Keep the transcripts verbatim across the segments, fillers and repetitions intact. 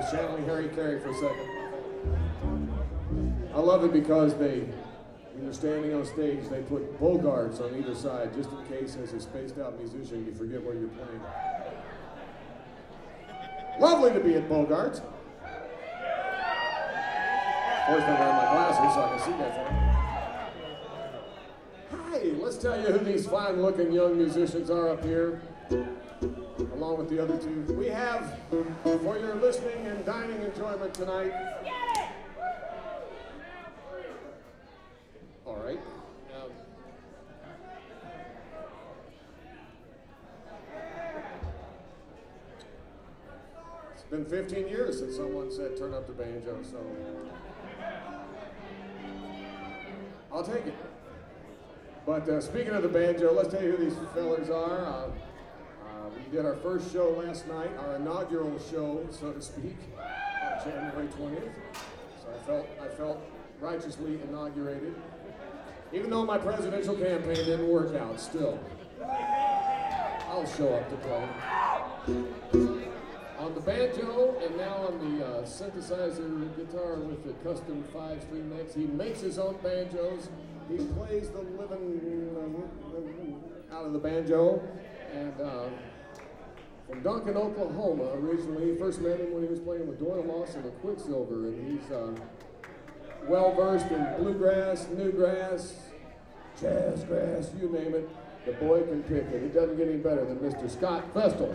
Shanley Harry Carey for a second. I love it because they, when you're standing on stage, they put bogarts on either side just in case, as a spaced out musician, you forget where you're playing. Lovely to be at Bogart's. Of course, I'm wearing my glasses so I can see that far. Hi, let's tell you who these fine-looking young musicians are up here, along with the other two. We have, for your listening and dining enjoyment tonight, all right. Um, it's been fifteen years since someone said turn up the banjo, so I'll take it. But uh, speaking of the banjo, let's tell you who these fellers are. Uh, uh, we did our first show last night, our inaugural show, so to speak, on January twentieth. So I felt I felt righteously inaugurated. Even though my presidential campaign didn't work out, still, I'll show up to play. On the banjo, and now on the uh, synthesizer guitar with the custom five-string necks, he makes his own banjos. He plays the living uh, out of the banjo. And uh, from Duncan, Oklahoma, originally, first met him when he was playing with Doyle Lawson and Quicksilver, and he's uh, well-versed in bluegrass, newgrass, jazzgrass, you name it. The boy can pick it. It doesn't get any better than Mister Scott Festal.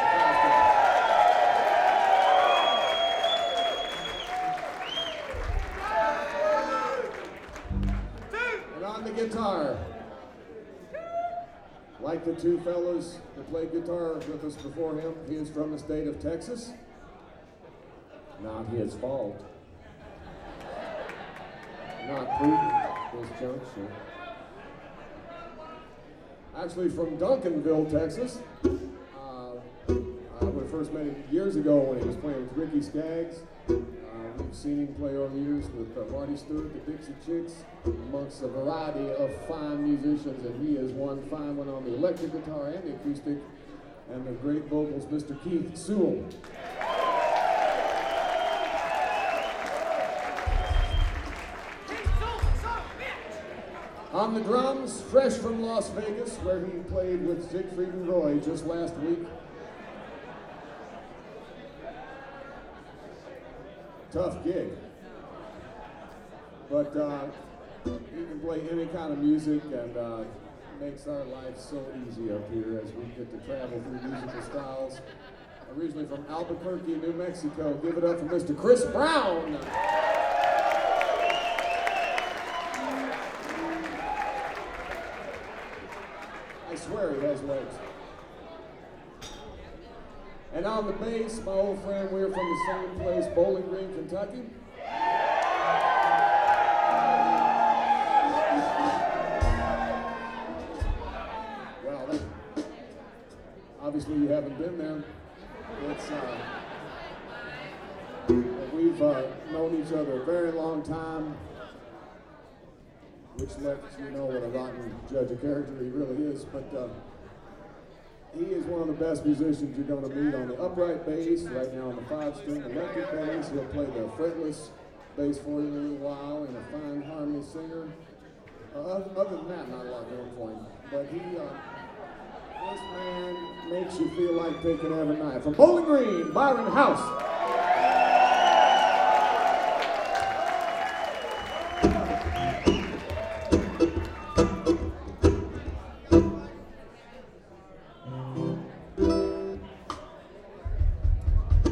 And on the guitar, like the two fellows that played guitar with us before him, he is from the state of Texas. Not his fault. Not prudent at this juncture. Actually from Duncanville, Texas. Uh, I would have first met him years ago when he was playing with Ricky Skaggs. Uh, we've seen him play over the years with uh, Marty Stewart, the Dixie Chicks, amongst a variety of fine musicians, and he is one fine one on the electric guitar and the acoustic, and the great vocals, Mister Keith Sewell. On the drums, fresh from Las Vegas, where he played with Siegfried and Roy just last week. Tough gig. But uh, he can play any kind of music, and uh, makes our life so easy up here as we get to travel through musical styles. Originally from Albuquerque, New Mexico, give it up for Mister Chris Brown. I swear he has legs. And on the bass, my old friend, we're from the same place, Bowling Green, Kentucky. Well, that, obviously you haven't been there. It's, uh, we've uh, known each other a very long time, which lets you know what a rotten judge of character he really is. But uh, he is one of the best musicians you're going to meet on the upright bass, right now on the five-string electric bass. He'll play the fretless bass for you in a little while, and a fine harmony singer. Uh, other than that, not a lot going for him. But he, uh, this man makes you feel like taking every night. From Bowling Green, Byron House.